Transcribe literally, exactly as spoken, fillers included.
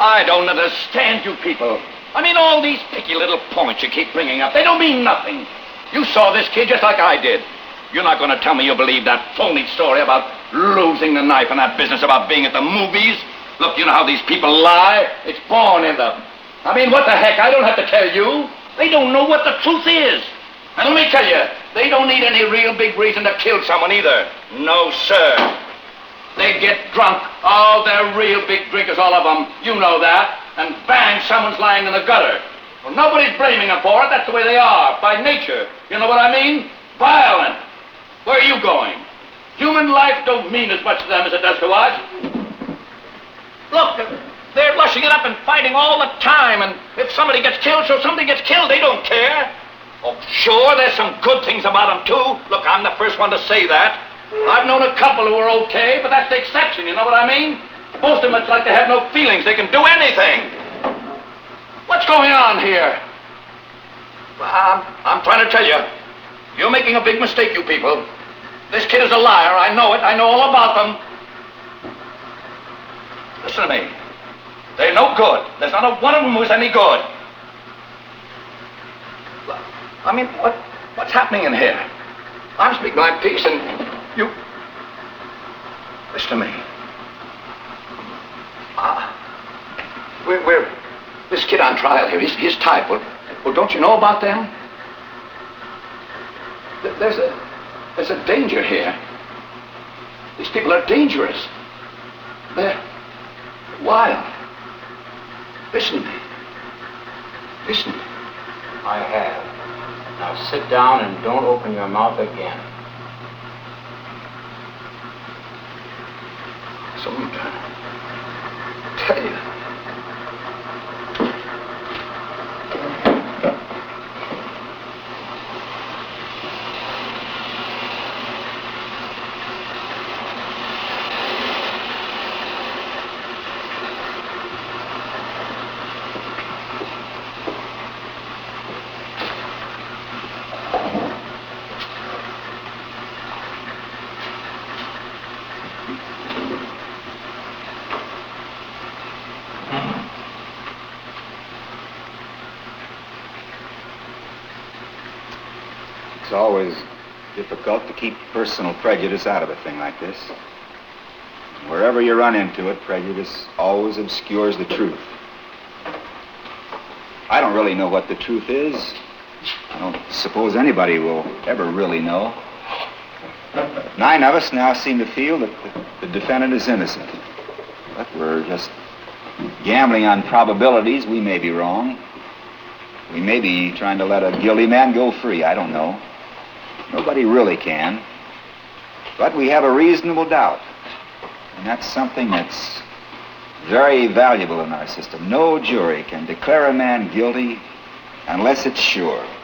I don't understand you people. I mean, all these picky little points you keep bringing up, they don't mean nothing. You saw this kid just like I did. You're not going to tell me you believe that phony story about losing the knife and that business about being at the movies? Look, you know how these people lie? It's born in them. I mean, what the heck? I don't have to tell you. They don't know what the truth is. And let me tell you, they don't need any real big reason to kill someone either. No, sir. They get drunk. Oh, they're real big drinkers, all of them. You know that. And bang, someone's lying in the gutter. Well, nobody's blaming them for it. That's the way they are, by nature. You know what I mean? Violent. Where are you going? Human life don't mean as much to them as it does to us. Look, they're lushing it up and fighting all the time, and if somebody gets killed, so somebody gets killed, they don't care. Oh, sure, there's some good things about them, too. Look, I'm the first one to say that. I've known a couple who were okay, but that's the exception, you know what I mean? Most of them, it's like they have no feelings. They can do anything. What's going on here? Well, I'm, I'm trying to tell you, you're making a big mistake, you people. This kid is a liar. I know it. I know all about them. Listen to me. They're no good. There's not a one of them who's any good. I mean, what, what's happening in here? I'm speaking my piece, and you... Listen to me. Ah, uh, we're, we're... This kid on trial here, he's, he's type. Well, well, don't you know about them? There's a... There's a danger here. These people are dangerous. They're wild. Listen to me. Listen to me. I have. Now sit down and don't open your mouth again. Someone trying to tell you. It's always difficult to keep personal prejudice out of a thing like this. Wherever you run into it, prejudice always obscures the truth. I don't really know what the truth is. I don't suppose anybody will ever really know. Nine of us now seem to feel that the, the defendant is innocent. But we're just gambling on probabilities. We may be wrong. We may be trying to let a guilty man go free. I don't know. Nobody really can. But we have a reasonable doubt. And that's something that's very valuable in our system. No jury can declare a man guilty unless it's sure.